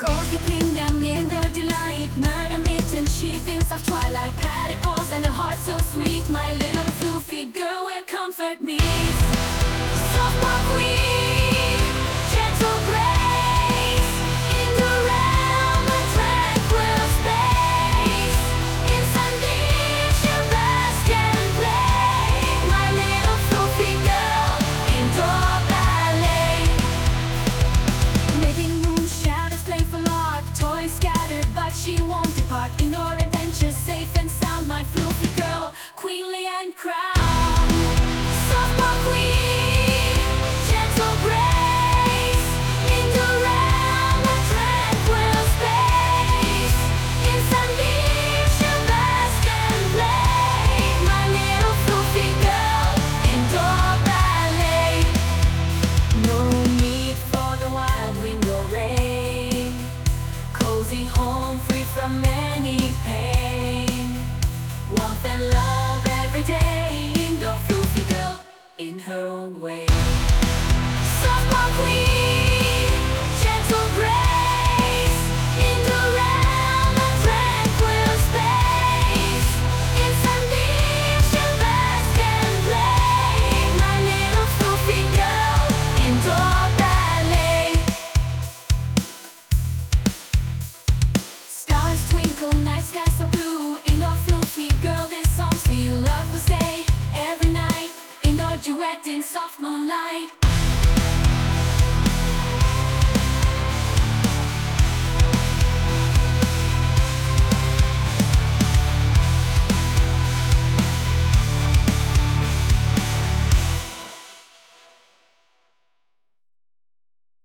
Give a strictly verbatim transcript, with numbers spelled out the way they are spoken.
Cozy kingdom in their delight, murder mitten, she thinks of twilight, padded paws and a heart so sweet. My little floofy girl will comfort me.